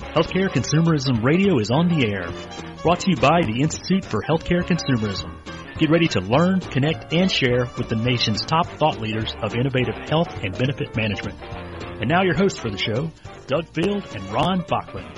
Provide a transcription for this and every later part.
Healthcare Consumerism Radio is on the air. Brought to you by the Institute for Healthcare Consumerism. Get ready to learn, connect, and share with the nation's top thought leaders of innovative health and benefit management. And now your hosts for the show, Doug Field and Ron Bachman.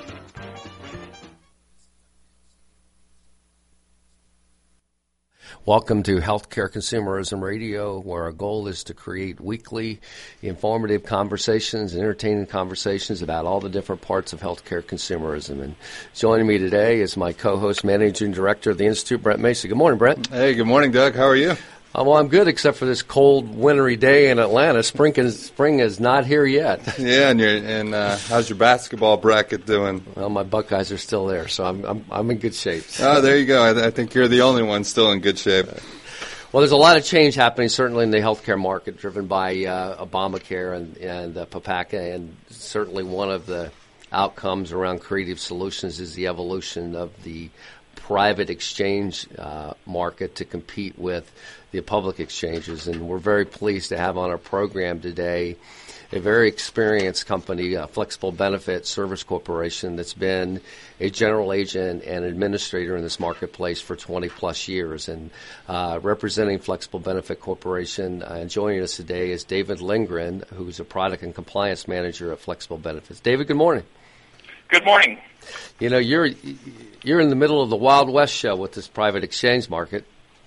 Welcome to Healthcare Consumerism Radio, where our goal is to create weekly informative conversations and entertaining conversations about all the different parts of healthcare consumerism. And joining me today is my co-host, Managing Director of the Institute, Brent Macy. Good morning, Brent. Hey, good morning, Doug. How are you? Well, I'm good, except for this cold, wintry day in Atlanta. Spring is not here yet. Yeah, and how's your basketball bracket doing? Well, my Buckeyes are still there, so I'm in good shape. Oh, there you go. I think you're the only one still in good shape. Well, there's a lot of change happening, certainly in the healthcare market, driven by Obamacare and PPACA, and certainly one of the outcomes around Creative Solutions is the evolution of the private exchange market to compete with the public exchanges. And we're very pleased to have on our program today a very experienced company, Flexible Benefit Service Corporation, that's been a general agent and administrator in this marketplace for 20-plus years. And representing Flexible Benefit Corporation and joining us today is David Lindgren, who's a product and compliance manager at Flexible Benefits. David, good morning. Good morning. You know, you're in the middle of the Wild West show with this private exchange market.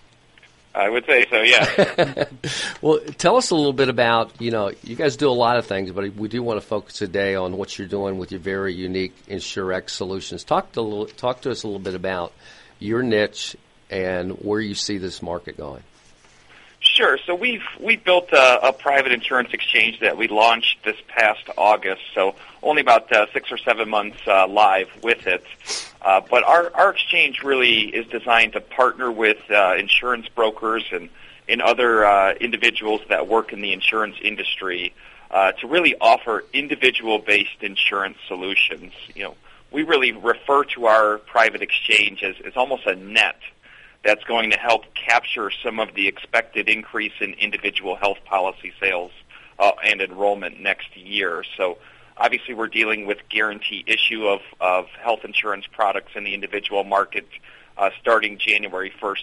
I would say so, yeah. Well, tell us a little bit about, you guys do a lot of things, but we do want to focus today on what you're doing with your very unique InsureX solutions. Talk to us a little bit about your niche and where you see this market going. Sure. So we built a private insurance exchange that we launched this past August, so only about 6 or 7 months live with it. But our exchange really is designed to partner with insurance brokers and other individuals that work in the insurance industry to really offer individual-based insurance solutions. We really refer to our private exchange as almost a net that's going to help capture some of the expected increase in individual health policy sales and enrollment next year. So obviously we're dealing with guarantee issue of health insurance products in the individual market starting January 1st,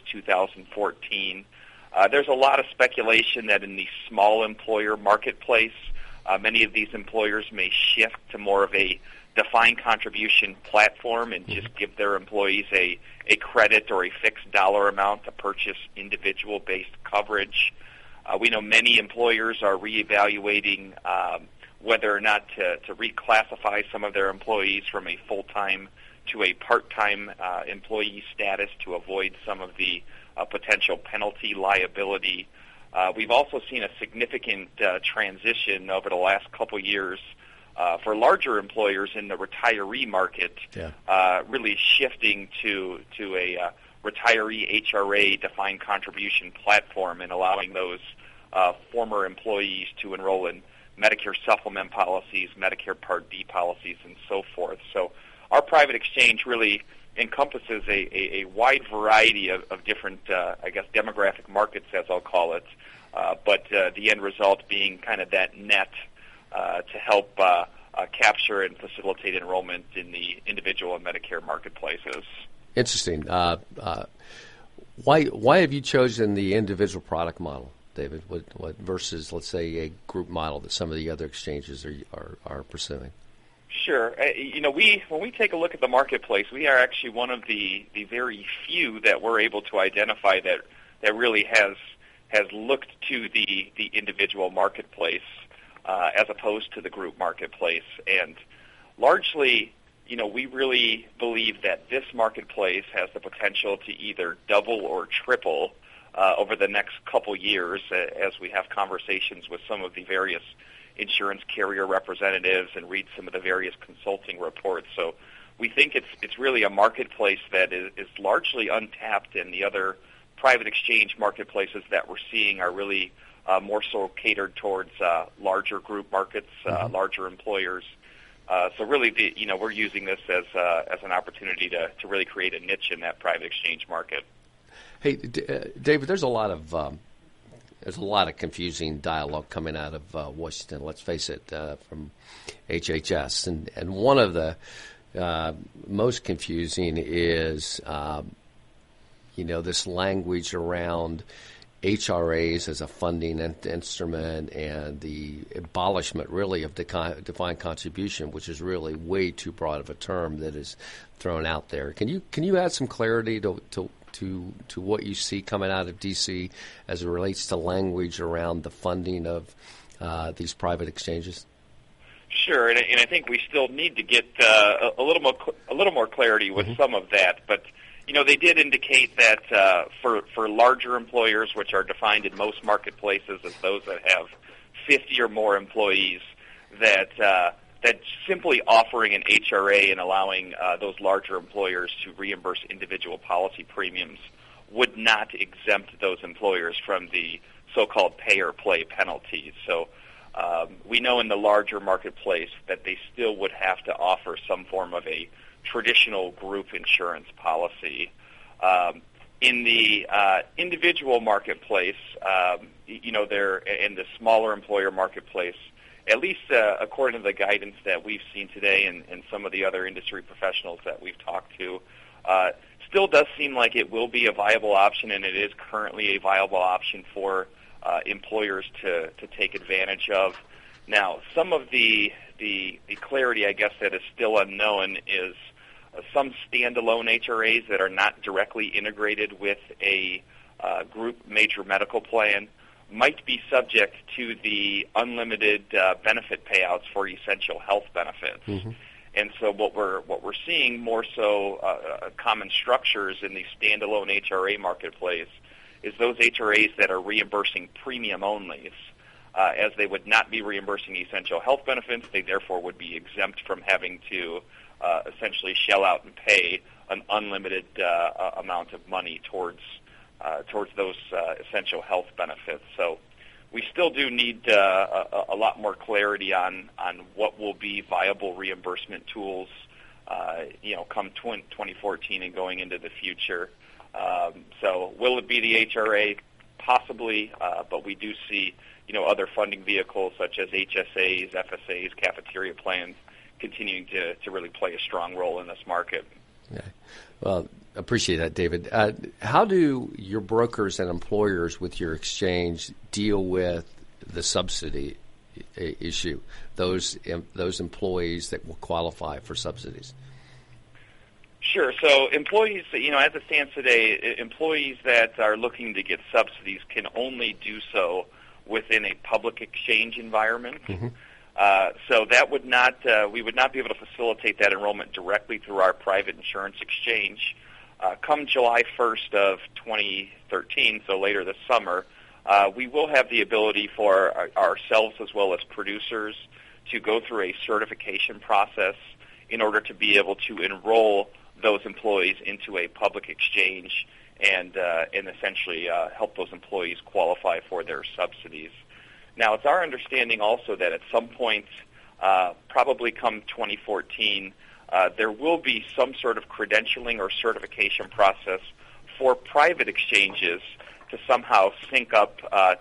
2014. There's a lot of speculation that in the small employer marketplace, many of these employers may shift to more of a defined contribution platform and just give their employees a credit or a fixed dollar amount to purchase individual-based coverage. We know many employers are reevaluating whether or not to reclassify some of their employees from a full-time to a part-time employee status to avoid some of the potential penalty liability. We've also seen a significant transition over the last couple years for larger employers in the retiree market, really shifting to a retiree HRA defined contribution platform and allowing those former employees to enroll in Medicare supplement policies, Medicare Part D policies, and so forth. So our private exchange really encompasses a wide variety of different, demographic markets, as I'll call it, but the end result being kind of that net to help capture and facilitate enrollment in the individual and Medicare marketplaces. Interesting. Why have you chosen the individual product model, David, what versus, let's say, a group model that some of the other exchanges are pursuing? Sure. When we take a look at the marketplace, we are actually one of the very few that we're able to identify that really has looked to the individual marketplace as opposed to the group marketplace. And largely, we really believe that this marketplace has the potential to either double or triple over the next couple years as we have conversations with some of the various insurance carrier representatives and read some of the various consulting reports. So we think it's really a marketplace that is largely untapped, and the other private exchange marketplaces that we're seeing are really more so catered towards larger group markets, larger employers. So really, we're using this as an opportunity to really create a niche in that private exchange market. Hey, David, there's a lot of confusing dialogue coming out of Washington. Let's face it, from HHS, and one of the most confusing is, this language around HRAs as a funding instrument and the abolishment, really, of defined contribution, which is really way too broad of a term that is thrown out there. Can you add some clarity to what you see coming out of D.C. as it relates to language around the funding of these private exchanges? Sure, and I think we still need to get a little more clarity with some of that, but. They did indicate that for larger employers, which are defined in most marketplaces as those that have 50 or more employees, that simply offering an HRA and allowing those larger employers to reimburse individual policy premiums would not exempt those employers from the so-called pay-or-play penalties. So we know in the larger marketplace that they still would have to offer some form of a traditional group insurance policy. In the individual marketplace, there in the smaller employer marketplace, at least according to the guidance that we've seen today and some of the other industry professionals that we've talked to, still does seem like it will be a viable option, and it is currently a viable option for employers to take advantage of. Now, some of the clarity, I guess, that is still unknown is some standalone HRAs that are not directly integrated with a group major medical plan might be subject to the unlimited benefit payouts for essential health benefits. Mm-hmm. And so what we're seeing more so common structures in the standalone HRA marketplace is those HRAs that are reimbursing premium only. As they would not be reimbursing essential health benefits, they therefore would be exempt from having to essentially shell out and pay an unlimited amount of money towards those essential health benefits. So we still do need a lot more clarity on what will be viable reimbursement tools, come 2014 and going into the future. So will it be the HRA? Possibly, but we do see, other funding vehicles such as HSAs, FSAs, cafeteria plans continuing to really play a strong role in this market. Okay. Well, appreciate that, David. How do your brokers and employers with your exchange deal with the subsidy issue, those employees that will qualify for subsidies? Sure. So employees, as it stands today, employees that are looking to get subsidies can only do so within a public exchange environment. Mm-hmm. So that would not, we would not be able to facilitate that enrollment directly through our private insurance exchange. Come July 1st of 2013, so later this summer, we will have the ability for ourselves as well as producers to go through a certification process in order to be able to enroll those employees into a public exchange and essentially help those employees qualify for their subsidies. Now, it's our understanding also that at some point, probably come 2014, there will be some sort of credentialing or certification process for private exchanges to somehow sync up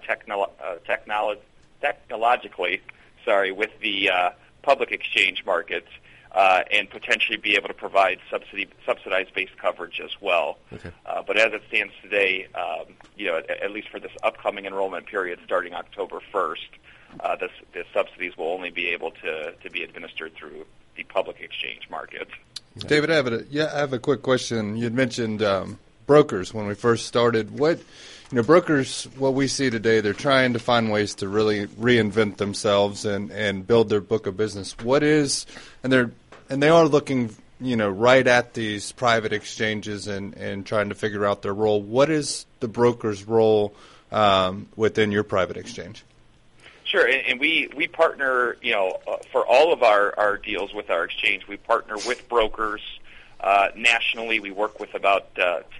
technologically with the public exchange markets and potentially be able to provide subsidized-based coverage as well. Okay. But as it stands today, at least for this upcoming enrollment period starting October 1st, the subsidies will only be able to be administered through the public exchange market. David, I have a quick question. You had mentioned brokers when we first started. Brokers, what we see today, they're trying to find ways to really reinvent themselves and build their book of business. And they are looking, right at these private exchanges and trying to figure out their role. What is the broker's role within your private exchange? Sure, and we partner, for all of our deals with our exchange, we partner with brokers nationally. We work with about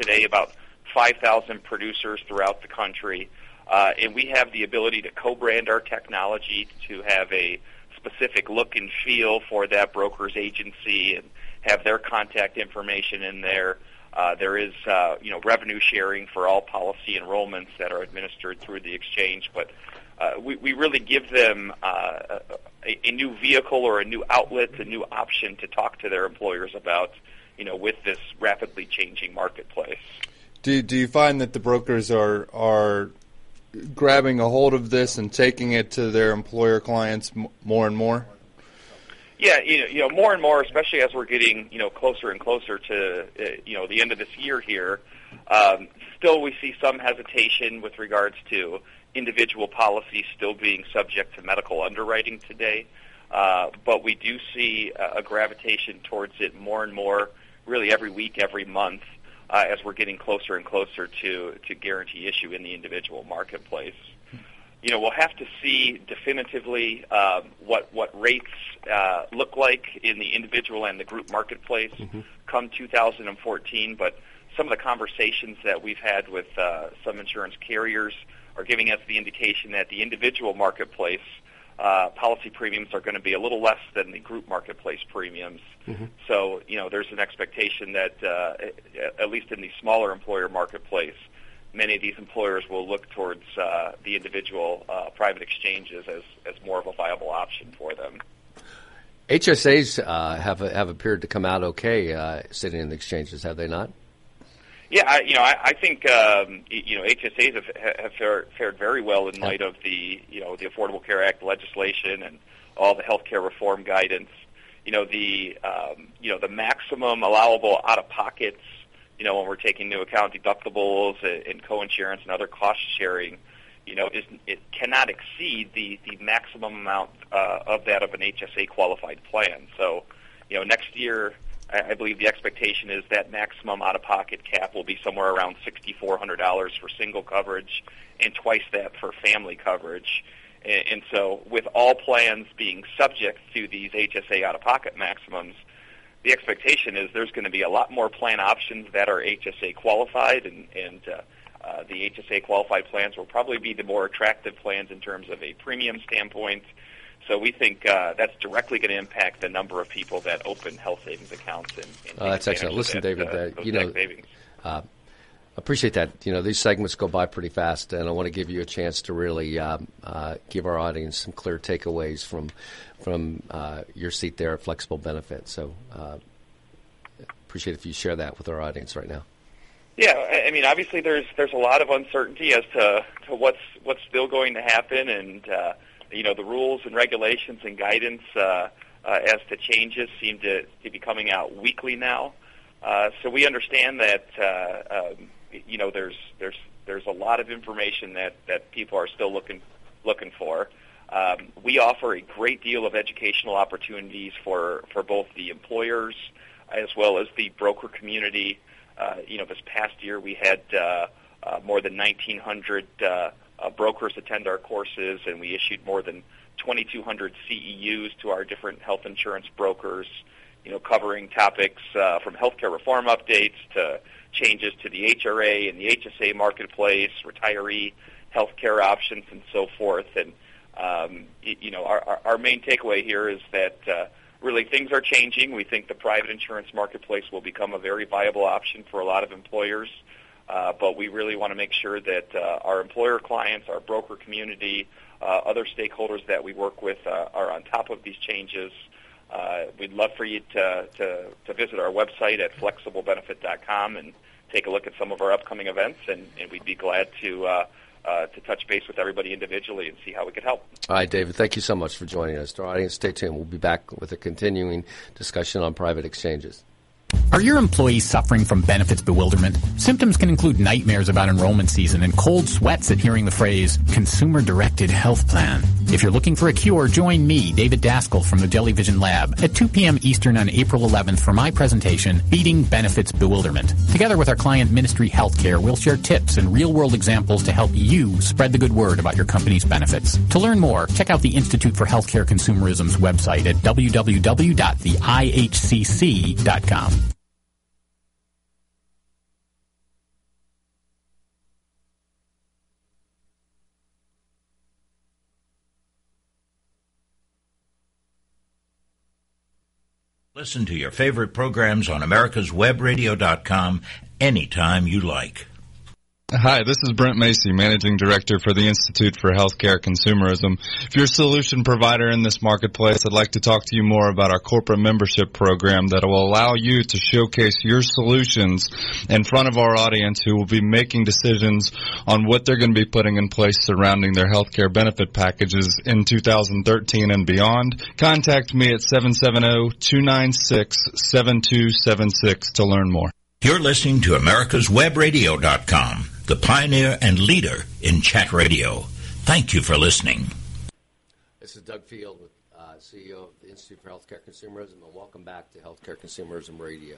5,000 producers throughout the country, and we have the ability to co-brand our technology to have a specific look and feel for that broker's agency and have their contact information in there. There is, revenue sharing for all policy enrollments that are administered through the exchange, but we really give them a a new vehicle or a new outlet, a new option to talk to their employers about, with this rapidly changing marketplace. Do you find that the brokers are grabbing a hold of this and taking it to their employer clients more and more? Yeah, more and more, especially as we're getting, closer and closer to, the end of this year here. Still, we see some hesitation with regards to individual policies still being subject to medical underwriting today. But we do see a gravitation towards it more and more, really every week, every month, as we're getting closer and closer to guarantee issue in the individual marketplace. We'll have to see definitively what rates look like in the individual and the group marketplace come 2014. But some of the conversations that we've had with some insurance carriers are giving us the indication that the individual marketplace policy premiums are going to be a little less than the group marketplace premiums. So, there's an expectation that at least in the smaller employer marketplace, many of these employers will look towards the individual private exchanges as more of a viable option for them. HSAs have appeared to come out okay sitting in the exchanges, have they not? Yeah, I think HSAs have fared very well in light of the the Affordable Care Act legislation and all the healthcare reform guidance. The maximum allowable out of pockets, when we're taking into account deductibles and coinsurance and other cost sharing, it cannot exceed the maximum amount of that of an HSA qualified plan. So, next year, I believe the expectation is that maximum out-of-pocket cap will be somewhere around $6,400 for single coverage and twice that for family coverage. And so with all plans being subject to these HSA out-of-pocket maximums, the expectation is there's going to be a lot more plan options that are HSA qualified, and the HSA qualified plans will probably be the more attractive plans in terms of a premium standpoint. So we think that's directly going to impact the number of people that open health savings accounts. That's excellent. Listen, David, appreciate that. These segments go by pretty fast, and I want to give you a chance to really give our audience some clear takeaways from your seat there at Flexible Benefits. So appreciate if you share that with our audience right now. Yeah, I mean, obviously there's a lot of uncertainty as to what's still going to happen, and the rules and regulations and guidance as to changes seem to be coming out weekly now. So we understand that there's a lot of information that people are still looking for. We offer a great deal of educational opportunities for both the employers as well as the broker community. This past year we had more than 1,900 brokers attend our courses, and we issued more than 2,200 CEUs to our different health insurance brokers, covering topics from healthcare reform updates to changes to the HRA and the HSA marketplace, retiree healthcare options, and so forth. And, our main takeaway here is that really things are changing. We think the private insurance marketplace will become a very viable option for a lot of employers. But we really want to make sure that our employer clients, our broker community, other stakeholders that we work with are on top of these changes. We'd love for you to visit our website at flexiblebenefit.com and take a look at some of our upcoming events, and we'd be glad to touch base with everybody individually and see how we could help. All right, David, thank you so much for joining us. To our audience, stay tuned. We'll be back with a continuing discussion on private exchanges. Are your employees suffering from benefits bewilderment? Symptoms can include nightmares about enrollment season and cold sweats at hearing the phrase consumer-directed health plan. If you're looking for a cure, join me, David Daskell from the Jellyvision Lab at 2 p.m. Eastern on April 11th for my presentation, Beating Benefits Bewilderment. Together with our client Ministry Healthcare, we'll share tips and real-world examples to help you spread the good word about your company's benefits. To learn more, check out the Institute for Healthcare Consumerism's website at www.theihcc.com. Listen to your favorite programs on americaswebradio.com anytime you like. Hi, this is Brent Macy, Managing Director for the Institute for Healthcare Consumerism. If you're a solution provider in this marketplace, I'd like to talk to you more about our corporate membership program that will allow you to showcase your solutions in front of our audience who will be making decisions on what they're going to be putting in place surrounding their healthcare benefit packages in 2013 and beyond. Contact me at 770-296-7276 to learn more. You're listening to AmericasWebRadio.com, the pioneer and leader in chat radio. Thank you for listening. This is Doug Field, CEO of the Institute for Healthcare Consumerism, and welcome back to Healthcare Consumerism Radio.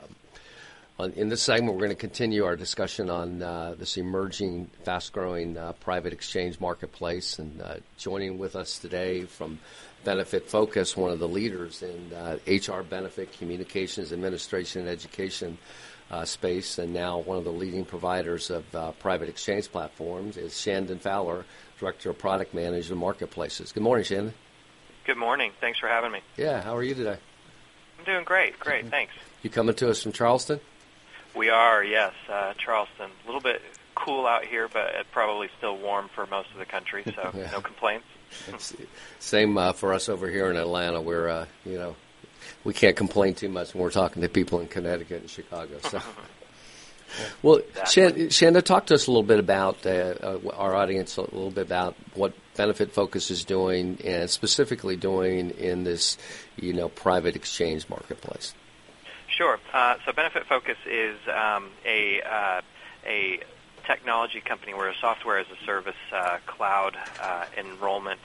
In this segment, we're going to continue our discussion on this emerging, fast-growing private exchange marketplace. And joining with us today from Benefit Focus, one of the leaders in HR benefit, communications, administration, and education space, and now one of the leading providers of private exchange platforms, is Shandon Fowler, Director of Product Management and Marketplaces. Good morning, Shandon. Good morning. Thanks for having me. Yeah, how are you today? I'm doing great. Thanks. You coming to us from Charleston? We are, yes, Charleston. A little bit cool out here, but probably still warm for most of the country, so yeah. No complaints. Same for us over here in Atlanta. We're, we can't complain too much when we're talking to people in Connecticut and Chicago. So, well, exactly. Shandon, talk to us a little bit about our audience, a little bit about what Benefit Focus is doing, and specifically doing in this, private exchange marketplace. Sure. So Benefit Focus is a technology company. We're a software as a service cloud enrollment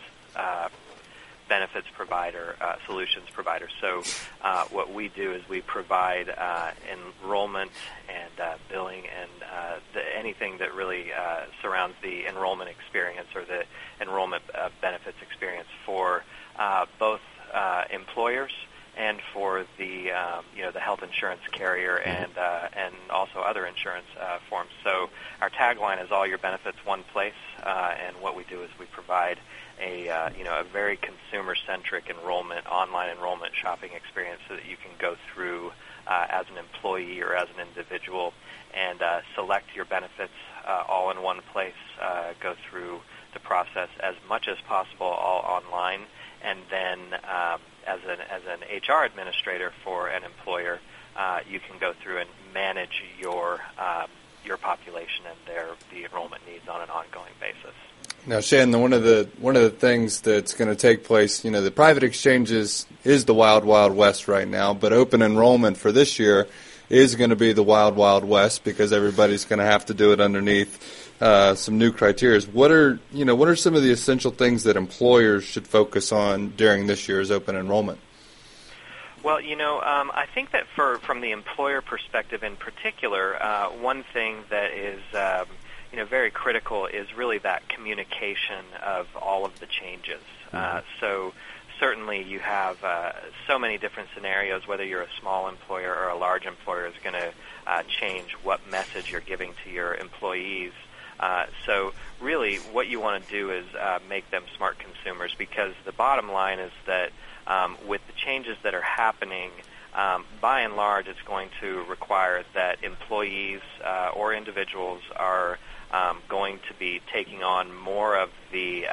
benefits provider, solutions provider. So what we do is we provide enrollment and billing and anything that really surrounds the enrollment experience or the enrollment benefits experience for both employers and for the the health insurance carrier and also other insurance forms. So our tagline is all your benefits one place, and what we do is we provide a very consumer-centric online enrollment shopping experience so that you can go through as an employee or as an individual and select your benefits all in one place, go through the process as much as possible all online, and then as an HR administrator for an employer, you can go through and manage your population and the enrollment needs on an ongoing basis. Now, Shannon, one of the things that's going to take place, the private exchanges is the wild, wild west right now, but open enrollment for this year is going to be the wild, wild west because everybody's going to have to do it underneath some new criteria. What are some of the essential things that employers should focus on during this year's open enrollment? Well, I think that from the employer perspective in particular, one thing that is very critical is really that communication of all of the changes. So certainly you have so many different scenarios, whether you're a small employer or a large employer is going to change what message you're giving to your employees. So really what you want to do is make them smart consumers, because the bottom line is that with the changes that are happening, by and large it's going to require that employees or individuals are going to be taking on more of the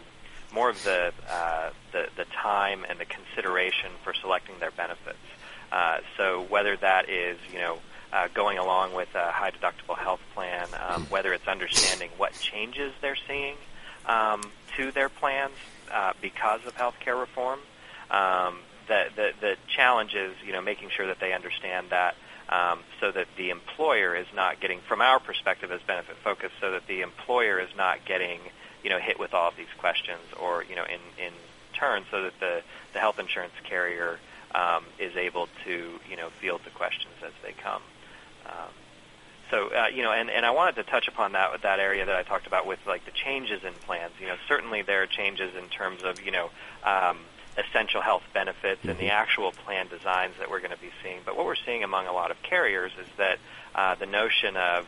time and the consideration for selecting their benefits. So whether that is going along with a high deductible health plan, whether it's understanding what changes they're seeing to their plans because of healthcare reform, the challenge is making sure that they understand that. So that the employer is not getting, from our perspective as Benefit Focus, so that the employer is not getting, hit with all of these questions, or, in turn, so that the health insurance carrier is able to, field the questions as they come. And I wanted to touch upon that area that I talked about with, like, the changes in plans. Certainly there are changes in terms of, essential health benefits and the actual plan designs that we're going to be seeing. But what we're seeing among a lot of carriers is that the notion of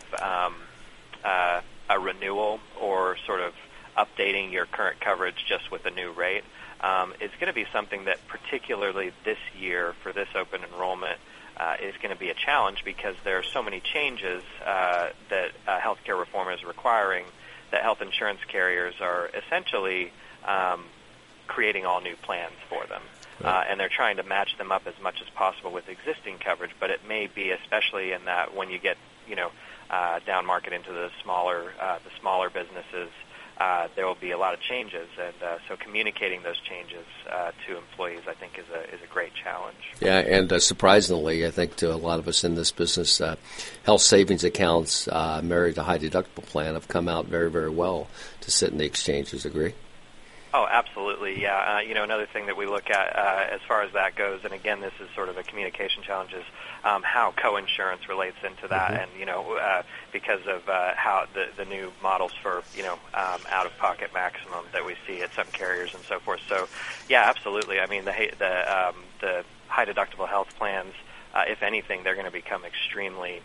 a renewal or sort of updating your current coverage just with a new rate is going to be something that particularly this year for this open enrollment is going to be a challenge because there are so many changes that healthcare reform is requiring that health insurance carriers are essentially creating all new plans for them. And they're trying to match them up as much as possible with existing coverage, but it may be, especially in that when you get, down market into the smaller businesses, there will be a lot of changes, and so communicating those changes to employees, I think, is a great challenge. Yeah, and surprisingly, I think to a lot of us in this business, health savings accounts married to high deductible plan have come out very, very well to sit in the exchanges. Agree? Oh, absolutely, yeah. Another thing that we look at as far as that goes, and again, this is sort of a communication challenge, is how coinsurance relates into that, and because of how the new models for out-of-pocket maximum that we see at some carriers and so forth. So, yeah, absolutely. I mean, the high deductible health plans, if anything, they're going to become extremely,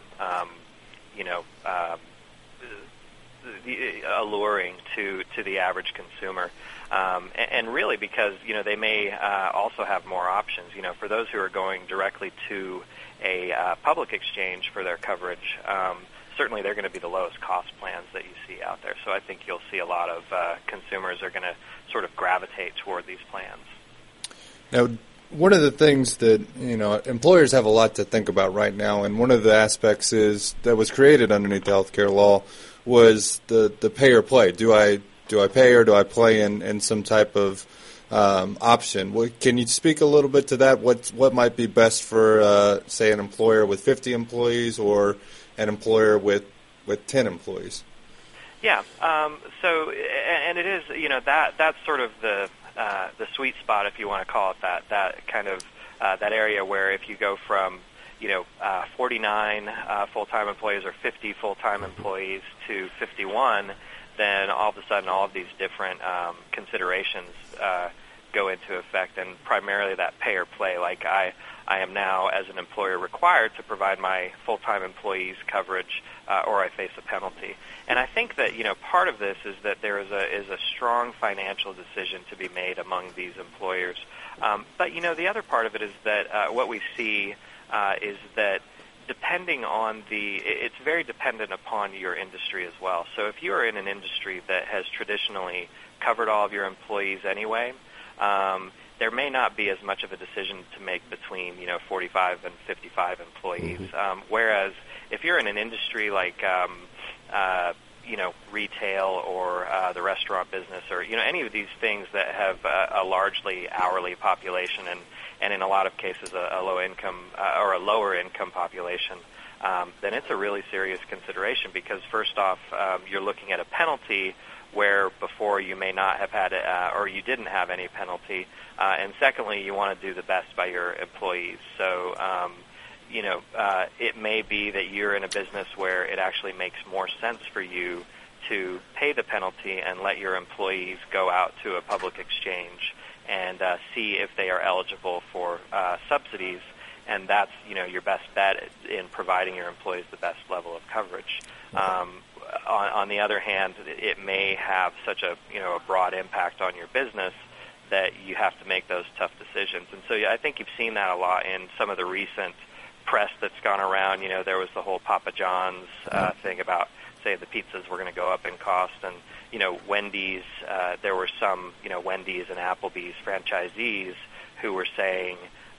alluring to the average consumer. And really because, they may also have more options. For those who are going directly to a public exchange for their coverage, certainly they're going to be the lowest cost plans that you see out there. So I think you'll see a lot of consumers are going to sort of gravitate toward these plans. Now, one of the things that, employers have a lot to think about right now, and one of the aspects that was created underneath the healthcare law was the pay or play. Do I pay or do I play in some type of option? Can you speak a little bit to that? What might be best for, say, an employer with 50 employees or an employer with 10 employees? Yeah. So, and it is, that's sort of the sweet spot, if you want to call it that. That kind of that area where if you go from 49 full-time employees or 50 full-time employees to 51, then all of a sudden all of these different considerations go into effect, and primarily that pay or play. Like I am now, as an employer, required to provide my full-time employees coverage or I face a penalty. And I think that, part of this is that there is a strong financial decision to be made among these employers. But, the other part of it is that what we see is that depending on it's very dependent upon your industry as well. So if you are in an industry that has traditionally covered all of your employees anyway, there may not be as much of a decision to make between 45 and 55 employees. Whereas if you're in an industry like retail or the restaurant business or any of these things that have a largely hourly population and in a lot of cases a low income or a lower income population, then it's a really serious consideration because first off, you're looking at a penalty where before you may not have had it, or you didn't have any penalty, and secondly, you want to do the best by your employees. So, it may be that you're in a business where it actually makes more sense for you to pay the penalty and let your employees go out to a public exchange and see if they are eligible for subsidies, and that's your best bet in providing your employees the best level of coverage. On the other hand, it may have such a broad impact on your business that you have to make those tough decisions. And so I think you've seen that a lot in some of the recent press that's gone around. There was the whole Papa John's thing about, say, the pizzas were going to go up in cost, and Wendy's. There were some Wendy's and Applebee's franchisees who were saying,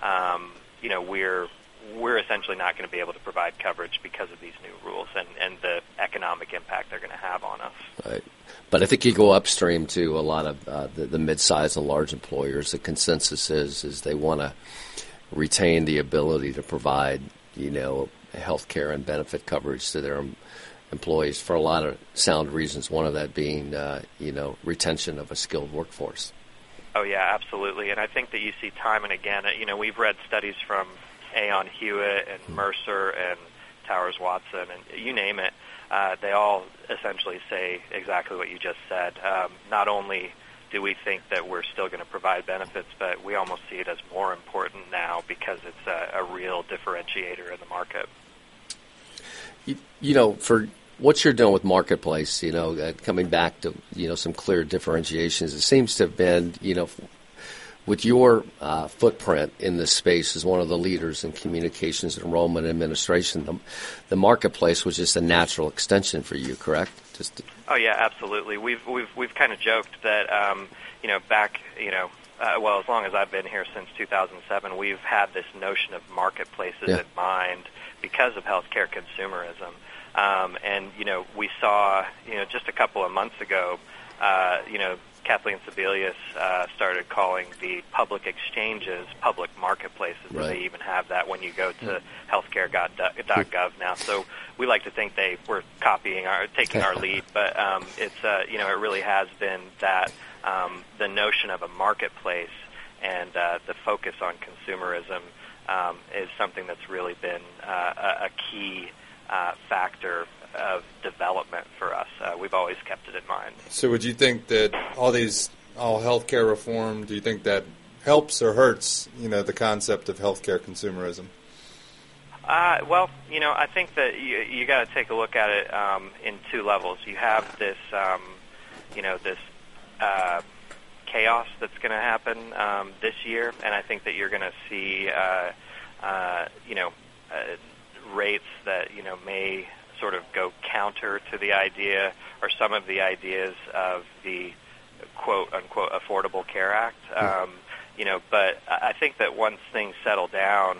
we're essentially not going to be able to provide coverage because of these new rules and the economic impact they're going to have on us. Right. But I think you go upstream to a lot of the mid-sized and large employers. The consensus is they want to retain the ability to provide, health care and benefit coverage to their employees for a lot of sound reasons, one of that being, retention of a skilled workforce. Oh, yeah, absolutely. And I think that you see time and again, we've read studies from Aon Hewitt and Mercer and Towers Watson and you name it. They all essentially say exactly what you just said. Not only do we think that we're still going to provide benefits, but we almost see it as more important now because it's a real differentiator in the market. For what you're doing with Marketplace, coming back to, some clear differentiations, it seems to have been, with your footprint in this space as one of the leaders in communications and enrollment administration, the marketplace was just a natural extension for you, correct? Oh yeah, absolutely. We've kind of joked that well, as long as I've been here since 2007, we've had this notion of marketplaces in mind because of healthcare consumerism. And we saw just a couple of months ago, Kathleen Sebelius started calling the public exchanges public marketplaces. Right. They even have that when you go to healthcare.gov now. So we like to think they were taking our lead, but it's it really has been that the notion of a marketplace and the focus on consumerism is something that's really been a key factor of development for us. We've always kept it in mind. So would you think that all healthcare reform, do you think that helps or hurts, the concept of healthcare consumerism? Well, I think that you got to take a look at it in two levels. You have this, this chaos that's going to happen this year, and I think that you're going to see, rates that may sort of go counter to the idea or some of the ideas of the quote-unquote Affordable Care Act. But I think that once things settle down,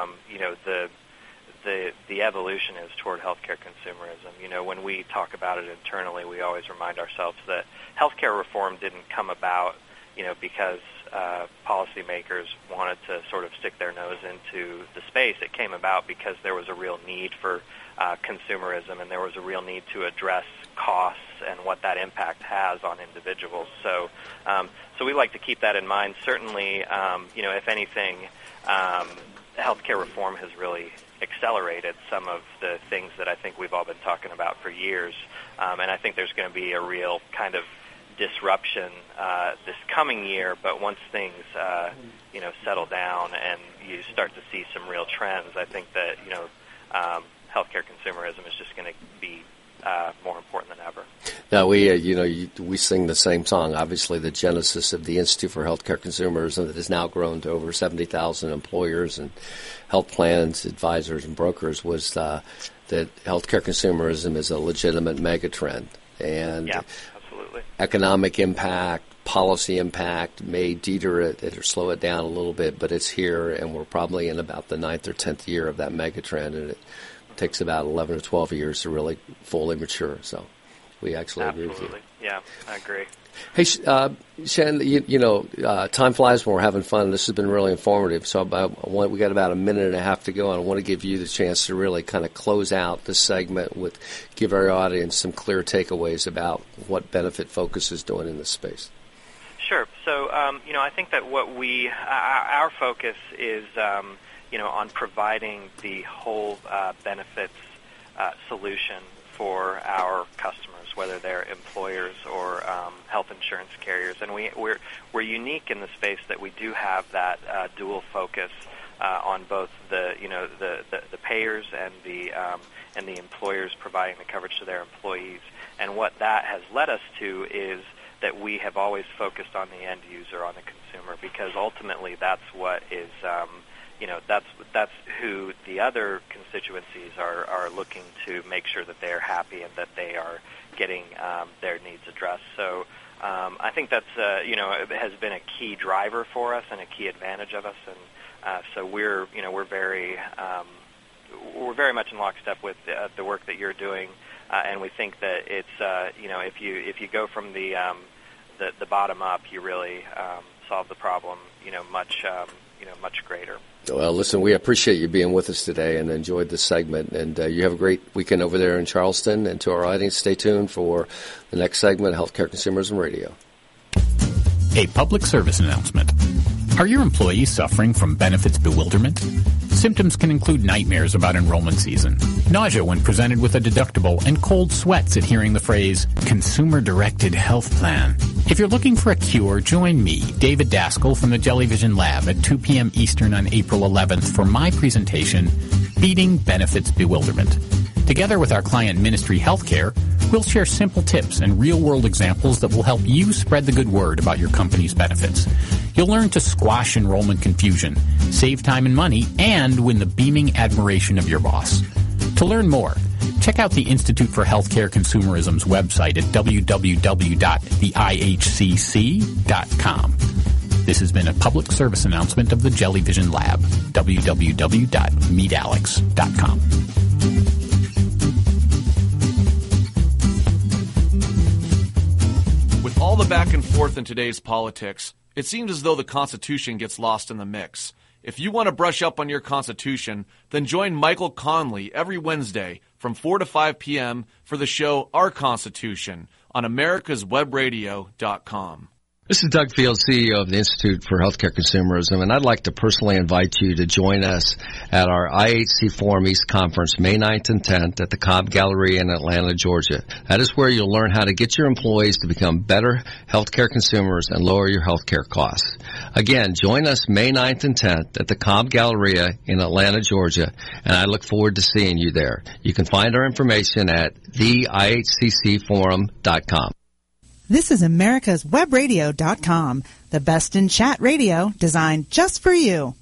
the evolution is toward healthcare consumerism. When we talk about it internally, we always remind ourselves that healthcare reform didn't come about, because policymakers wanted to sort of stick their nose into the space. It came about because there was a real need for consumerism, and there was a real need to address costs and what that impact has on individuals. So we like to keep that in mind. Certainly, if anything, healthcare reform has really accelerated some of the things that I think we've all been talking about for years. And I think there's going to be a real kind of disruption this coming year, but once things settle down and you start to see some real trends, I think that healthcare consumerism is just going to be more important than ever. Now we sing the same song. Obviously, the genesis of the Institute for Healthcare Consumerism that has now grown to over 70,000 employers and health plans, advisors, and brokers was that healthcare consumerism is a legitimate megatrend. And economic impact, policy impact may deter it or slow it down a little bit, but it's here, and we're probably in about the 9th or 10th year of that megatrend, and it takes about 11 or 12 years to really fully mature. So we actually agree with you. Yeah, I agree. Hey, Shen, time flies when we're having fun. This has been really informative. So we got about a minute and a half to go, and I want to give you the chance to really kind of close out this segment give our audience some clear takeaways about what Benefit Focus is doing in this space. Sure. So, I think that our focus is, on providing the whole benefits solution for our customers, whether they're employers or health insurance carriers. And we're unique in the space that we do have that dual focus on both the payers and the employers providing the coverage to their employees. And what that has led us to is that we have always focused on the end user, on the consumer, because ultimately that's what is that's who the other constituencies are looking to make sure that they're happy and that they are getting their needs addressed. So I think that's it has been a key driver for us and a key advantage of us, and so we're very much in lockstep with the work that you're doing, and we think that it's if you go from the bottom up, you really solve the problem much greater. Well, listen, we appreciate you being with us today and enjoyed this segment. And you have a great weekend over there in Charleston. And to our audience, stay tuned for the next segment of Healthcare Consumerism Radio. A public service announcement. Are your employees suffering from benefits bewilderment? Symptoms can include nightmares about enrollment season, nausea when presented with a deductible, and cold sweats at hearing the phrase, consumer-directed health plan. If you're looking for a cure, join me, David Daskell from the Jellyvision Lab at 2 p.m. Eastern on April 11th for my presentation, Beating Benefits Bewilderment. Together with our client Ministry Healthcare, we'll share simple tips and real-world examples that will help you spread the good word about your company's benefits. You'll learn to squash enrollment confusion, save time and money, and win the beaming admiration of your boss. To learn more, check out the Institute for Healthcare Consumerism's website at www.theihcc.com. This has been a public service announcement of the Jellyvision Lab, www.meetalex.com. With all the back and forth in today's politics, it seems as though the Constitution gets lost in the mix. If you want to brush up on your Constitution, then join Michael Conley every Wednesday from 4 to 5 p.m. for the show Our Constitution on americaswebradio.com. This is Doug Field, CEO of the Institute for Healthcare Consumerism, and I'd like to personally invite you to join us at our IHC Forum East Conference May 9th and 10th at the Cobb Galleria in Atlanta, Georgia. That is where you'll learn how to get your employees to become better healthcare consumers and lower your healthcare costs. Again, join us May 9th and 10th at the Cobb Galleria in Atlanta, Georgia, and I look forward to seeing you there. You can find our information at theihccforum.com. This is americaswebradio.com, the best in chat radio designed just for you.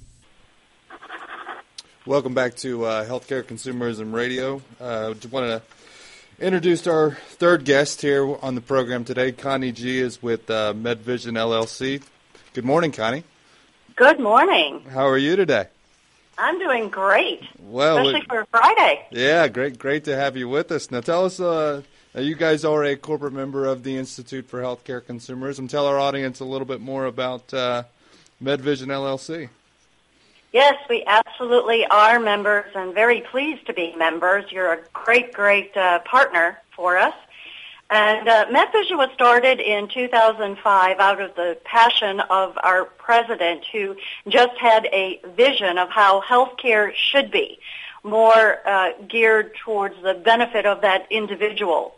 Welcome back to Healthcare Consumerism Radio. Just wanted to introduce our third guest here on the program today. Connie G is with MedVision LLC. Good morning, Connie. Good morning. How are you today? I'm doing great, well, especially for a Friday. Yeah, great to have you with us. Now tell us, you guys are a corporate member of the Institute for Healthcare Consumerism. Tell our audience a little bit more about MedVision LLC. Yes, we absolutely are members and very pleased to be members. You're a great partner for us. And MedVision was started in 2005 out of the passion of our president, who just had a vision of how healthcare should be, more geared towards the benefit of that individual.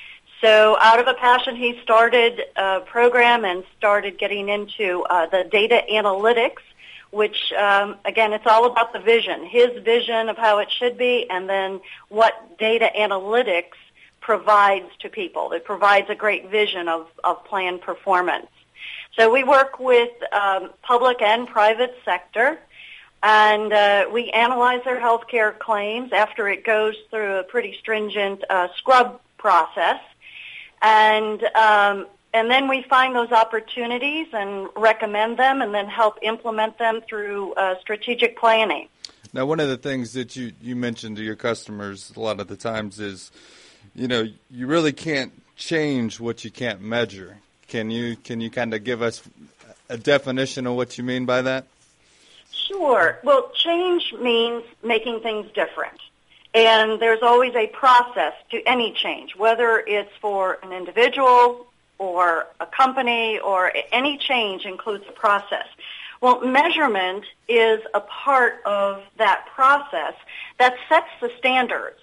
So out of a passion, he started a program and started getting into the data analytics, which, again, it's all about the vision, his vision of how it should be, and then what data analytics provides to people. It provides a great vision of plan performance. So we work with public and private sector, and we analyze their health care claims after it goes through a pretty stringent scrub process. And then we find those opportunities and recommend them and then help implement them through strategic planning. Now, one of the things that you mentioned to your customers a lot of the times is, you really can't change what you can't measure. Can you kind of give us a definition of what you mean by that? Sure. Well, change means making things different. And there's always a process to any change, whether it's for an individual or a company, or any change includes a process. Well, measurement is a part of that process that sets the standards.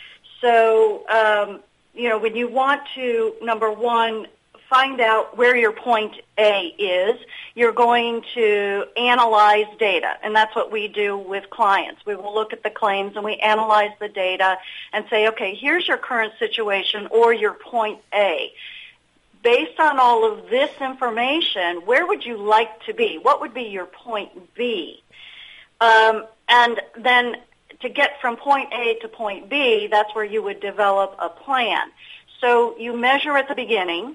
So, when you want to, number one, find out where your point A is, you're going to analyze data, and that's what we do with clients. We will look at the claims and we analyze the data and say, okay, here's your current situation or your point A. Based on all of this information, where would you like to be? What would be your point B? And then to get from point A to point B, that's where you would develop a plan. So you measure at the beginning,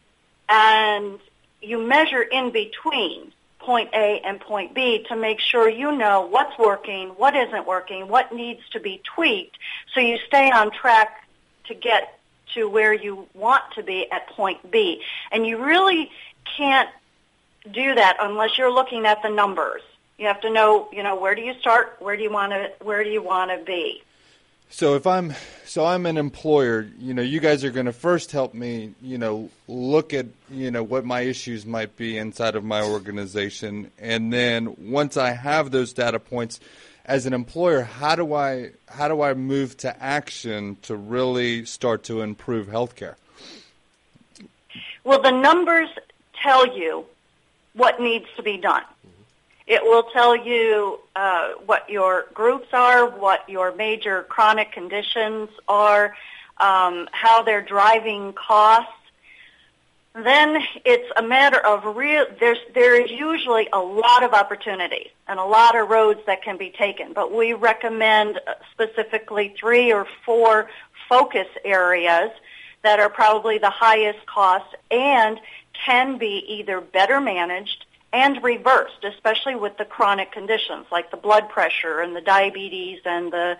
and you measure in between point A and point B to make sure you know what's working, what isn't working, what needs to be tweaked, so you stay on track to get to where you want to be at point B. And you really can't do that unless you're looking at the numbers. You have to know, where do you start, where do you want to be. So I'm an employer, you guys are going to first help me, look at, what my issues might be inside of my organization. And then once I have those data points as an employer, how do I move to action to really start to improve healthcare? Well, the numbers tell you what needs to be done. It will tell you what your groups are, what your major chronic conditions are, how they're driving costs. then it's a matter of there is usually a lot of opportunity and a lot of roads that can be taken, but we recommend specifically 3 or 4 focus areas that are probably the highest cost and can be either better managed and reversed, especially with the chronic conditions like the blood pressure and the diabetes and the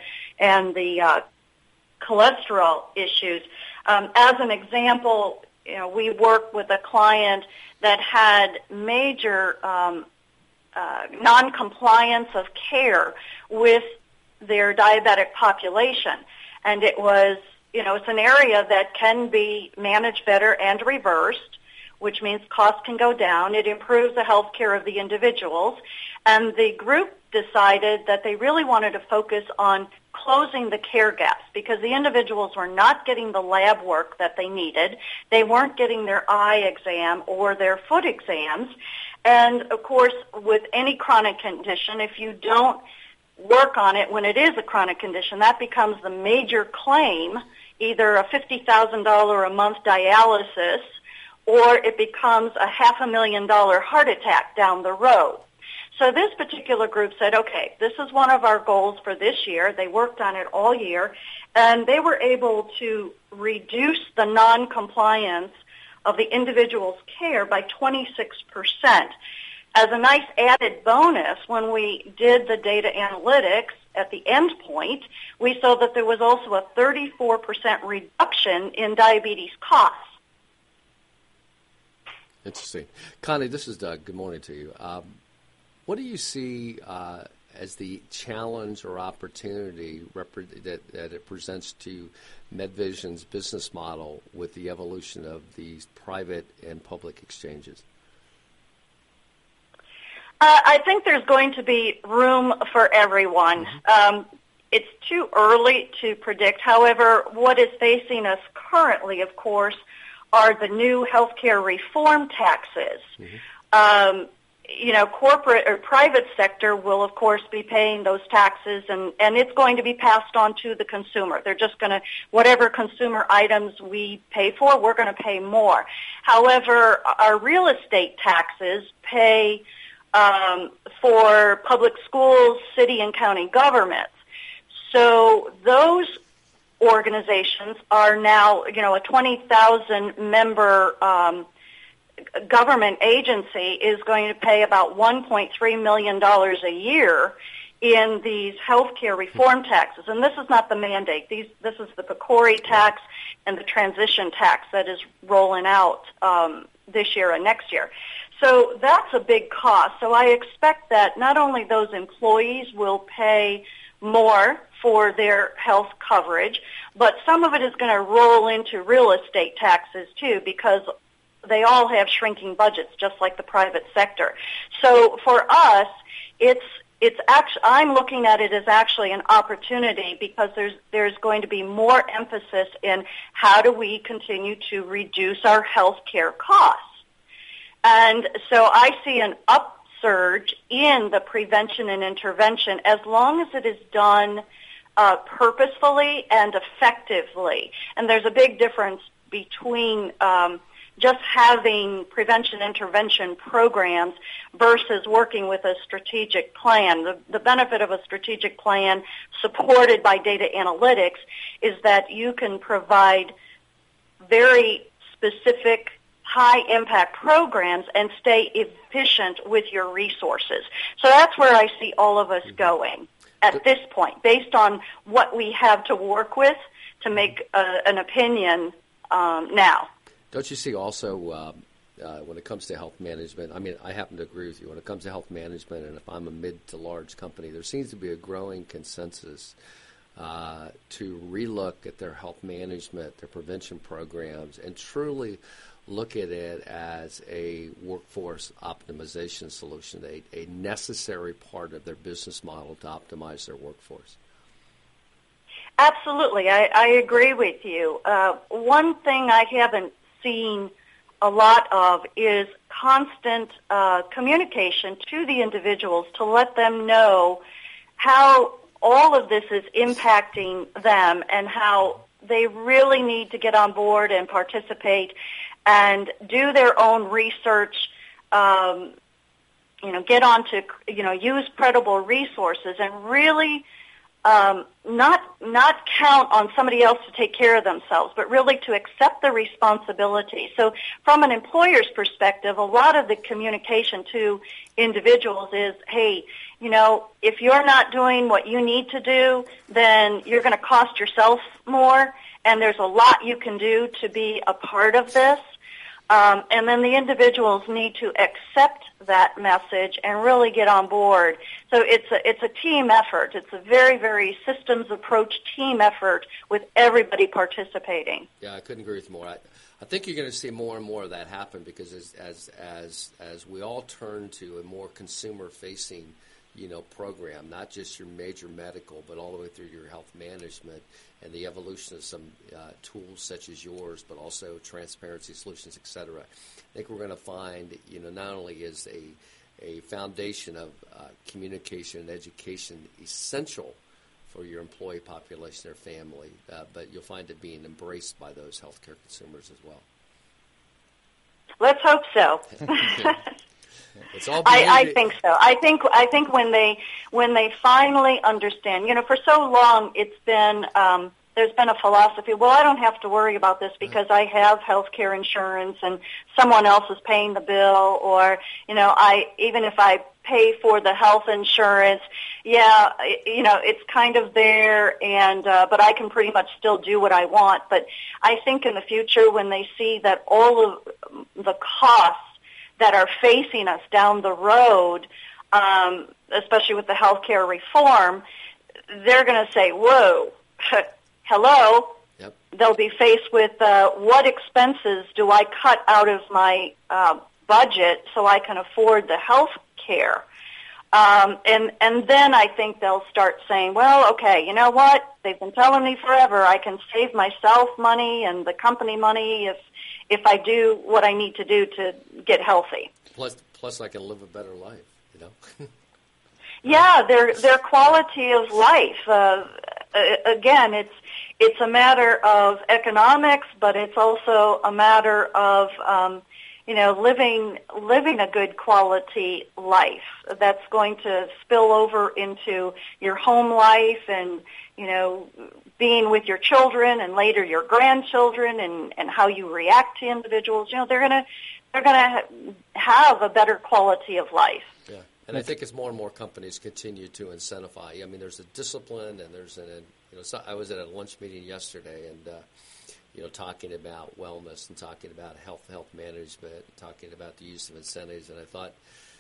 cholesterol issues. As an example, we worked with a client that had major non-compliance of care with their diabetic population, and it was, it's an area that can be managed better and reversed, which means costs can go down. It improves the health care of the individuals. And the group decided that they really wanted to focus on closing the care gaps because the individuals were not getting the lab work that they needed. They weren't getting their eye exam or their foot exams. And, of course, with any chronic condition, if you don't work on it when it is a chronic condition, that becomes the major claim, either a $50,000 a month dialysis or it becomes a $500,000 heart attack down the road. So this particular group said, okay, this is one of our goals for this year. They worked on it all year, and they were able to reduce the non-compliance of the individual's care by 26%. As a nice added bonus, when we did the data analytics at the end point, we saw that there was also a 34% reduction in diabetes costs. Interesting. Connie, this is Doug. Good morning to you. What do you see as the challenge or opportunity that it presents to MedVision's business model with the evolution of these private and public exchanges? I think there's going to be room for everyone. It's too early to predict. However, what is facing us currently, of course, are the new healthcare reform taxes. Corporate or private sector will, of course, be paying those taxes, and it's going to be passed on to the consumer. They're just going to, whatever consumer items we pay for, we're going to pay more. However, our real estate taxes pay for public schools, city and county governments. So those organizations are now, a 20,000 member government agency is going to pay about $1.3 million a year in these healthcare reform taxes. And this is not the mandate. This is the PCORI tax and the transition tax that is rolling out this year and next year. So that's a big cost. So I expect that not only those employees will pay more for their health coverage, but some of it is going to roll into real estate taxes too, because they all have shrinking budgets, just like the private sector. So for us, it's actually, I'm looking at it as actually an opportunity because there's going to be more emphasis in how do we continue to reduce our health care costs. And so I see an upsurge in the prevention and intervention as long as it is done purposefully and effectively. And there's a big difference between just having prevention intervention programs versus working with a strategic plan. The benefit of a strategic plan supported by data analytics is that you can provide very specific high-impact programs and stay efficient with your resources. So that's where I see all of us going at this point, based on what we have to work with to make an opinion now. Don't you see also when it comes to health management, I mean, I happen to agree with you. When it comes to health management, and if I'm a mid to large company, there seems to be a growing consensus to relook at their health management, their prevention programs, and truly look at it as a workforce optimization solution, a necessary part of their business model to optimize their workforce. Absolutely. I agree with you. One thing I haven't seen a lot of is constant communication to the individuals to let them know how all of this is impacting them and how they really need to get on board and participate. and do their own research, get onto, use credible resources and really not count on somebody else to take care of themselves, but really to accept the responsibility. So from an employer's perspective, a lot of the communication to individuals is, hey, if you're not doing what you need to do, then you're going to cost yourself more, and there's a lot you can do to be a part of this. And then the individuals need to accept that message and really get on board. So it's a team effort. It's a very, very systems approach team effort with everybody participating. Yeah, I couldn't agree with more. I think you're going to see more and more of that happen because as we all turn to a more consumer-facing program, not just your major medical, but all the way through your health management and the evolution of some tools such as yours, but also transparency solutions, et cetera. I think we're going to find, not only is a foundation of communication and education essential for your employee population, their family, but you'll find it being embraced by those healthcare consumers as well. Let's hope so. It's all I think so. I think when they finally understand, for so long it's been there's been a philosophy. Well, I don't have to worry about this because I have health care insurance and someone else is paying the bill, or even if I pay for the health insurance, it's kind of there, and but I can pretty much still do what I want. But I think in the future, when they see that all of the costs that are facing us down the road, especially with the healthcare reform, they're going to say, whoa, hello. Yep. They'll be faced with what expenses do I cut out of my budget so I can afford the health care? And then I think they'll start saying, well, okay, you know what? They've been telling me forever I can save myself money and the company money if I do what I need to do to get healthy. Plus I can live a better life, Yeah, their quality of life. Again, it's a matter of economics, but it's also a matter of living a good quality life that's going to spill over into your home life and being with your children and later your grandchildren and how you react to individuals. They're gonna have a better quality of life. Yeah, and I think as more and more companies continue to incentivize. I mean, there's a discipline and there's I was at a lunch meeting yesterday and talking about wellness and talking about health management, talking about the use of incentives, and I thought,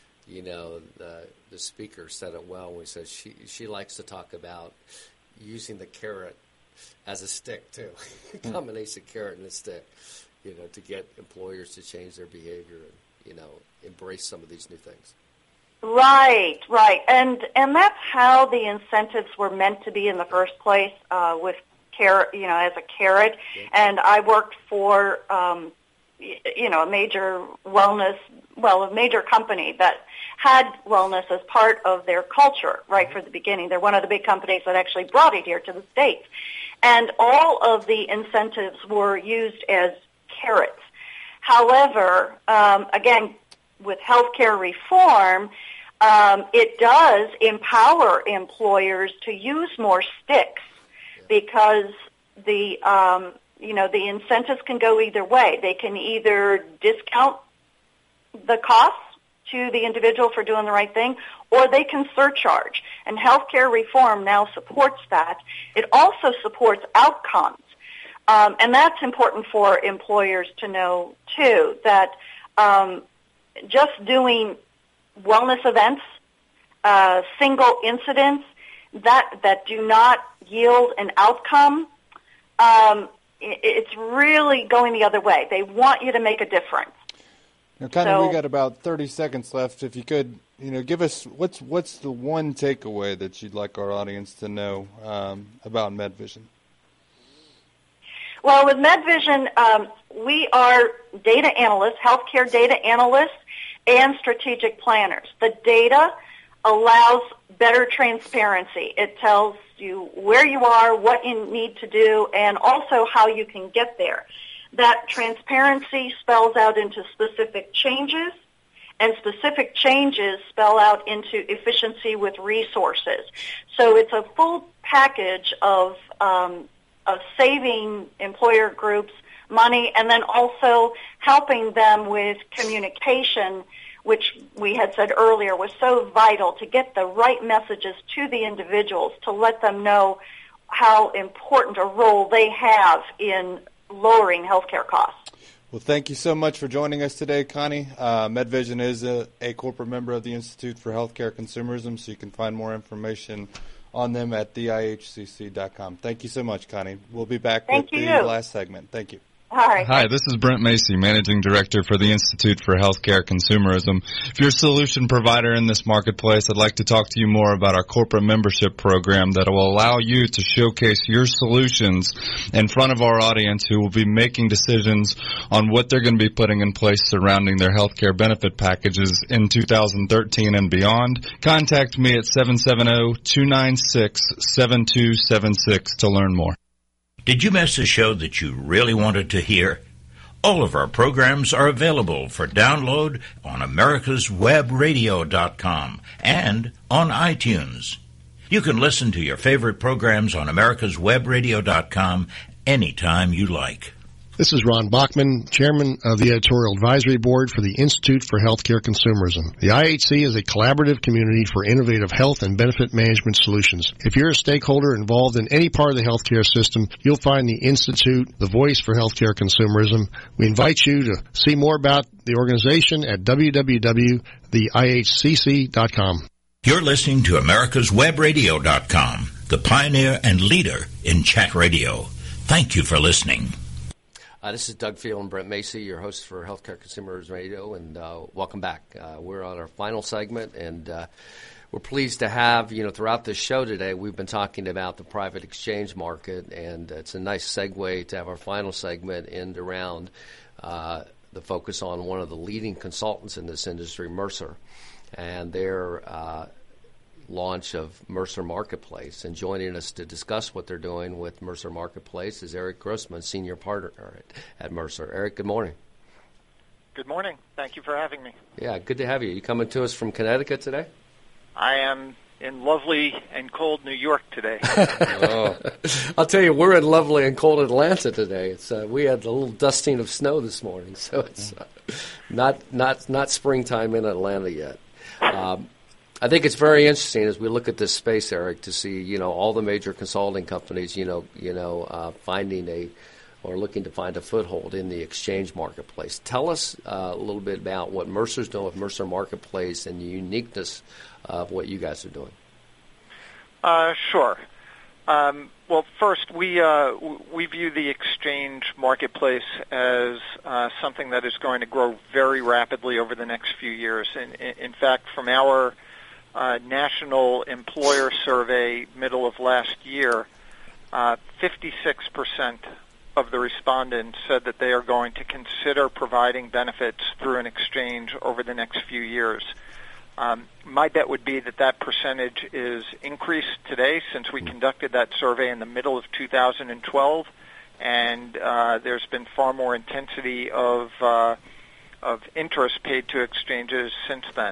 the speaker said it well when he said she likes to talk about using the carrot as a stick too, a combination of carrot and a stick, to get employers to change their behavior and embrace some of these new things. Right, and that's how the incentives were meant to be in the first place with carrot, as a carrot. Yeah. And I worked for a major a major company that had wellness as part of their culture right from the beginning. They're one of the big companies that actually brought it here to the States. And all of the incentives were used as carrots. However, again, with healthcare reform, it does empower employers to use more sticks because the incentives can go either way. They can either discount the costs to the individual for doing the right thing, or they can surcharge. And healthcare reform now supports that. It also supports outcomes. And that's important for employers to know, too, that just doing wellness events, single incidents that do not yield an outcome, it's really going the other way. They want you to make a difference. Now, Connie, we got about 30 seconds left. If you could, give us what's the one takeaway that you'd like our audience to know about MedVision? Well, with MedVision, we are data analysts, healthcare data analysts, and strategic planners. The data allows better transparency. It tells you where you are, what you need to do, and also how you can get there. that transparency spells out into specific changes, and specific changes spell out into efficiency with resources. So it's a full package of saving employer groups money, and then also helping them with communication, which we had said earlier was so vital to get the right messages to the individuals, to let them know how important a role they have in lowering healthcare costs. Well, thank you so much for joining us today, Connie. MedVision is a corporate member of the Institute for Healthcare Consumerism, so you can find more information on them at theihcc.com. Thank you so much, Connie. We'll be back with the last segment. Thank you. All right. Hi, this is Brent Macy, Managing Director for the Institute for Healthcare Consumerism. If you're a solution provider in this marketplace, I'd like to talk to you more about our corporate membership program that will allow you to showcase your solutions in front of our audience who will be making decisions on what they're going to be putting in place surrounding their healthcare benefit packages in 2013 and beyond. Contact me at 770-296-7276 to learn more. Did you miss a show that you really wanted to hear? All of our programs are available for download on americaswebradio.com and on iTunes. You can listen to your favorite programs on americaswebradio.com anytime you like. This is Ron Bachman, Chairman of the Editorial Advisory Board for the Institute for Healthcare Consumerism. The IHC is a collaborative community for innovative health and benefit management solutions. If you're a stakeholder involved in any part of the healthcare system, you'll find the Institute the voice for healthcare consumerism. We invite you to see more about the organization at www.theihcc.com. You're listening to americaswebradio.com, the pioneer and leader in chat radio. Thank you for listening. This is Doug Field and Brent Macy, your hosts for Healthcare Consumers Radio, and welcome back. We're on our final segment, and we're pleased to have, throughout this show today, we've been talking about the private exchange market, and it's a nice segue to have our final segment end around the focus on one of the leading consultants in this industry, Mercer, and their launch of Mercer Marketplace. And joining us to discuss what they're doing with Mercer Marketplace is Eric Grossman, Senior Partner at Mercer. Eric, good morning. Good morning. Thank you for having me. Yeah, good to have you. You coming to us from Connecticut today? I am in lovely and cold New York today. I'll tell you, we're in lovely and cold Atlanta today. It's we had a little dusting of snow this morning, so it's not springtime in Atlanta yet. I think it's very interesting as we look at this space, Eric, to see all the major consulting companies finding or looking to find a foothold in the exchange marketplace. Tell us a little bit about what Mercer's doing with Mercer Marketplace and the uniqueness of what you guys are doing. Sure. Well, first, we view the exchange marketplace as something that is going to grow very rapidly over the next few years. In fact, from our national employer survey middle of last year, 56% of the respondents said that they are going to consider providing benefits through an exchange over the next few years. My bet would be that percentage is increased today since we conducted that survey in the middle of 2012, and there's been far more intensity of interest paid to exchanges since then.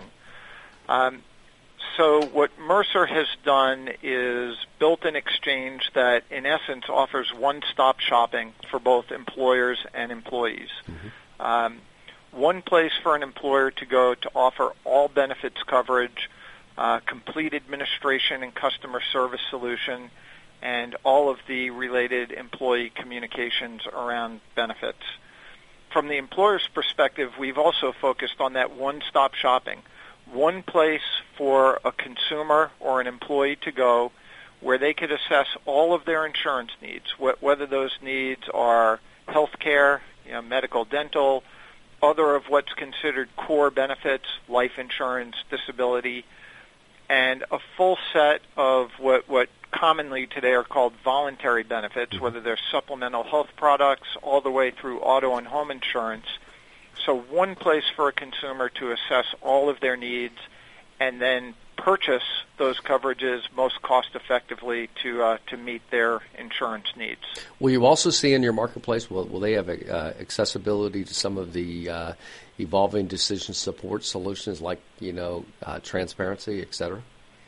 So what Mercer has done is built an exchange that, in essence, offers one-stop shopping for both employers and employees. Mm-hmm. One place for an employer to go to offer all benefits coverage, complete administration and customer service solution, and all of the related employee communications around benefits. From the employer's perspective, we've also focused on that one-stop shopping. One place for a consumer or an employee to go where they could assess all of their insurance needs, whether those needs are health care, medical, dental, other of what's considered core benefits, life insurance, disability, and a full set of what commonly today are called voluntary benefits, whether they're supplemental health products all the way through auto and home insurance. So one place for a consumer to assess all of their needs and then purchase those coverages most cost effectively to meet their insurance needs. Will you also see in your marketplace, will they have accessibility to some of the evolving decision support solutions like, transparency, et cetera?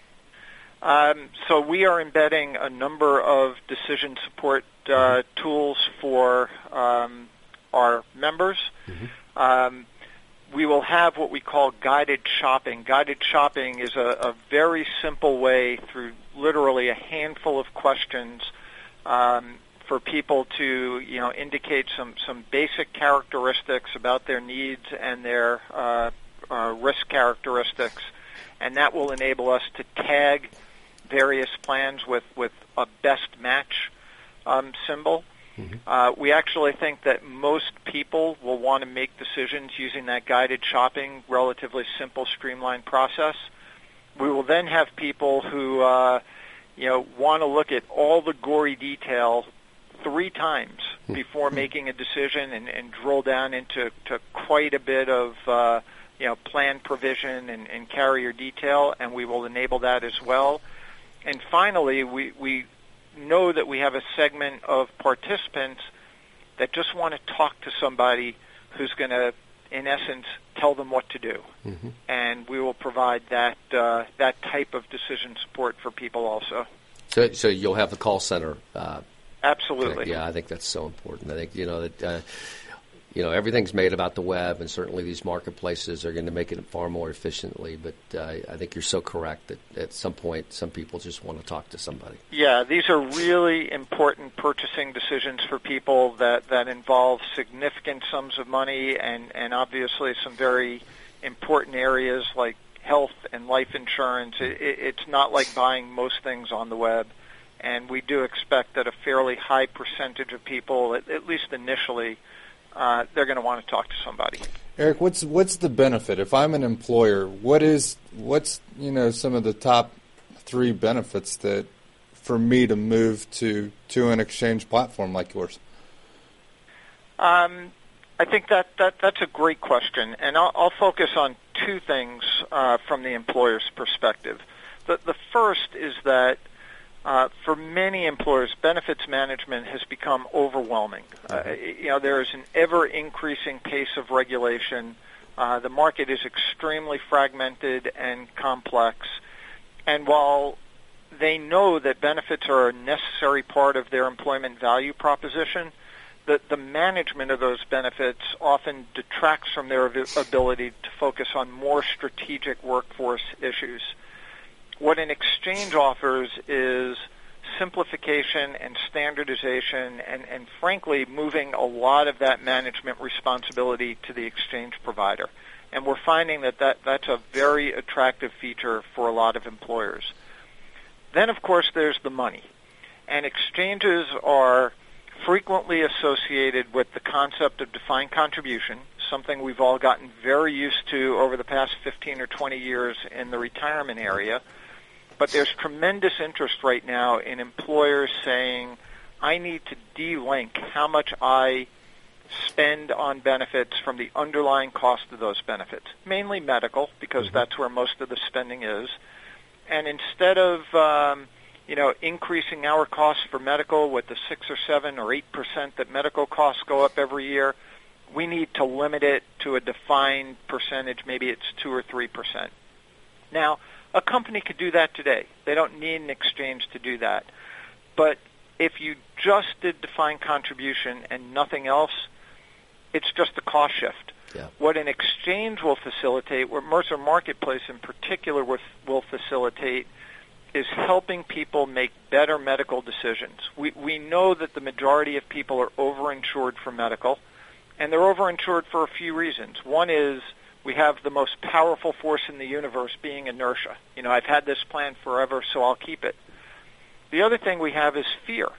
So we are embedding a number of decision support tools for our members. Mm-hmm. We will have what we call guided shopping. Guided shopping is a very simple way through literally a handful of questions for people to, indicate some basic characteristics about their needs and their risk characteristics, and that will enable us to tag various plans with a best match symbol. Mm-hmm. We actually think that most people will want to make decisions using that guided shopping, relatively simple, streamlined process. We will then have people who, want to look at all the gory detail 3 times before making a decision and drill down into quite a bit of, plan provision and carrier detail, and we will enable that as well. And finally, we know that we have a segment of participants that just want to talk to somebody who's going to, in essence, tell them what to do. Mm-hmm. And we will provide that type of decision support for people also. So you'll have the call center. Absolutely. Yeah, I think that's so important. I think, that everything's made about the web, and certainly these marketplaces are going to make it far more efficiently. But I think you're so correct that at some point, some people just want to talk to somebody. Yeah, these are really important purchasing decisions for people that involve significant sums of money and obviously some very important areas like health and life insurance. It's not like buying most things on the web. And we do expect that a fairly high percentage of people, at least initially, they're going to want to talk to somebody. Eric, what's the benefit? If I'm an employer, what's some of the top 3 benefits that for me to move to an exchange platform like yours? I think that's a great question, and I'll focus on 2 things from the employer's perspective. The first is that for many employers, benefits management has become overwhelming. There is an ever-increasing pace of regulation. The market is extremely fragmented and complex. And while they know that benefits are a necessary part of their employment value proposition, the management of those benefits often detracts from their ability to focus on more strategic workforce issues. What an exchange offers is simplification and standardization and frankly, moving a lot of that management responsibility to the exchange provider. And we're finding that's a very attractive feature for a lot of employers. Then, of course, there's the money. And exchanges are frequently associated with the concept of defined contribution, something we've all gotten very used to over the past 15 or 20 years in the retirement area. But there's tremendous interest right now in employers saying, I need to de-link how much I spend on benefits from the underlying cost of those benefits, mainly medical, because that's where most of the spending is. And instead of increasing our costs for medical with the 6 or 7 or 8% that medical costs go up every year, we need to limit it to a defined percentage. Maybe it's 2 or 3%. Now, a company could do that today. They don't need an exchange to do that. But if you just did defined contribution and nothing else, it's just a cost shift. Yeah. What an exchange will facilitate, what Mercer Marketplace in particular will facilitate, is helping people make better medical decisions. We know that the majority of people are overinsured for medical, and they're overinsured for a few reasons. One is we have the most powerful force in the universe being inertia. I've had this plan forever, so I'll keep it. The other thing we have is fear.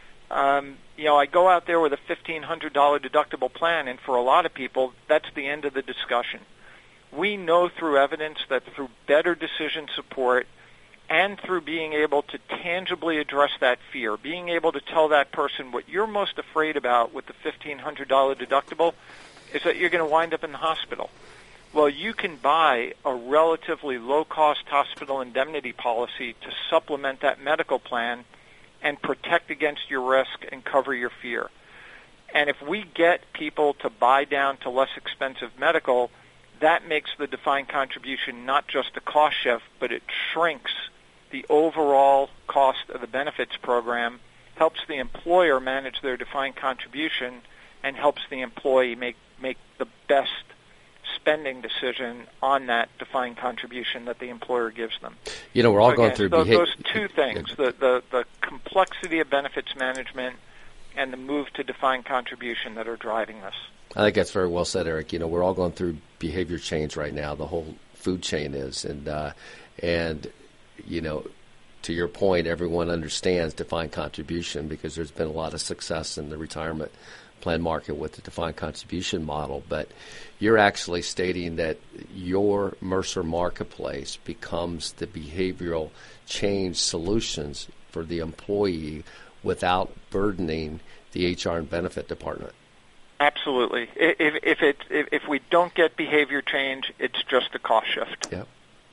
I go out there with a $1,500 deductible plan, and for a lot of people, that's the end of the discussion. We know through evidence that through better decision support and through being able to tangibly address that fear, being able to tell that person what you're most afraid about with the $1,500 deductible is that you're going to wind up in the hospital. Well, you can buy a relatively low-cost hospital indemnity policy to supplement that medical plan and protect against your risk and cover your fear. And if we get people to buy down to less expensive medical, that makes the defined contribution not just a cost shift, but it shrinks the overall cost of the benefits program, helps the employer manage their defined contribution, and helps the employee make the best spending decision on that defined contribution that the employer gives them. You know, we're all going through those two things, the complexity of benefits management and the move to defined contribution that are driving this. I think that's very well said, Eric. You know, we're all going through behavior change right now. The whole food chain is. And you know, to your point, everyone understands defined contribution because there's been a lot of success in the retirement plan market with the defined contribution model. But you're actually stating that your Mercer Marketplace becomes the behavioral change solutions for the employee without burdening the HR and benefit department. Absolutely. If we don't get behavior change, it's just a cost shift. Yep.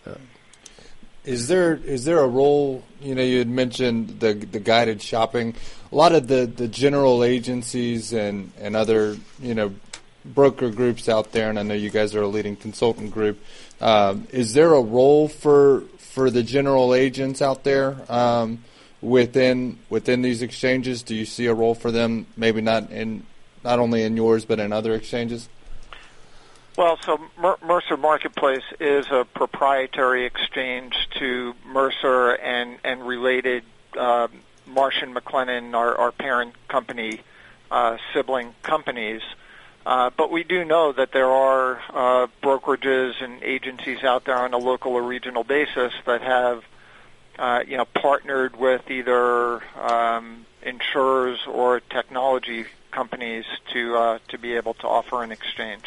Is there a role? You know, you had mentioned the guided shopping. A lot of the general agencies and other, you know, broker groups out there, and I know you guys are a leading consultant group. Is there a role for the general agents out there within these exchanges? Do you see a role for them? Maybe not only in yours, but in other exchanges? Well, so Mercer Marketplace is a proprietary exchange to Mercer and related Marsh & McLennan, our parent company, sibling companies. But we do know that there are brokerages and agencies out there on a local or regional basis that have partnered with either insurers or technology companies to be able to offer an exchange.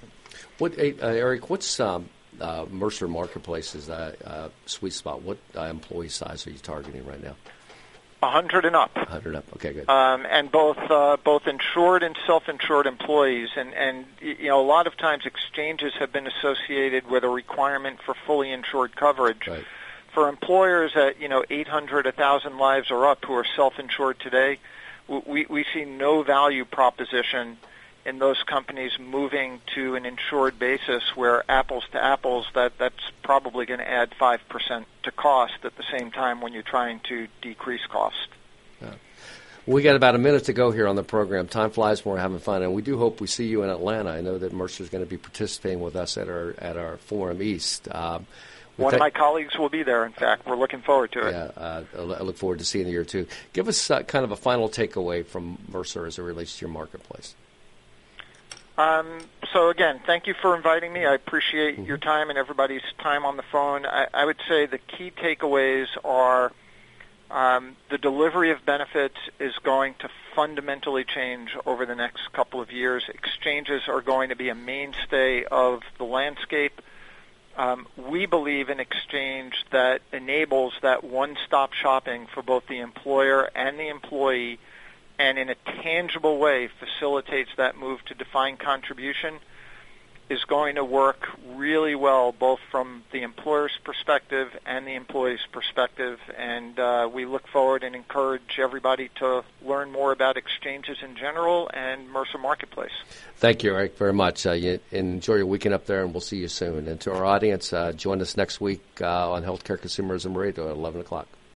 Eric, what's Mercer Marketplace's sweet spot? What employee size are you targeting right now? 100 and up. 100 up. Okay, good. And both insured and self-insured employees, and you know, a lot of times exchanges have been associated with a requirement for fully insured coverage. Right. For employers at 800, 1,000 lives or up who are self-insured today, we see no value proposition in those companies moving to an insured basis where apples to apples, that's probably going to add 5% to cost at the same time when you're trying to decrease cost. Yeah. We got about a minute to go here on the program. Time flies when we're having fun, and we do hope we see you in Atlanta. I know that Mercer's going to be participating with us at our Forum East. One of my colleagues will be there, in fact. We're looking forward to it. Yeah, I look forward to seeing you too. Give us kind of a final takeaway from Mercer as it relates to your marketplace. So again, thank you for inviting me. I appreciate your time and everybody's time on the phone. I would say the key takeaways are the delivery of benefits is going to fundamentally change over the next couple of years. Exchanges are going to be a mainstay of the landscape. We believe an exchange that enables that one-stop shopping for both the employer and the employee, and in a tangible way facilitates that move to defined contribution, is going to work really well both from the employer's perspective and the employee's perspective. And we look forward and encourage everybody to learn more about exchanges in general and Mercer Marketplace. Thank you, Eric, very much. Enjoy your weekend up there, and we'll see you soon. And to our audience, join us next week on Healthcare Consumerism Radio at 11 o'clock.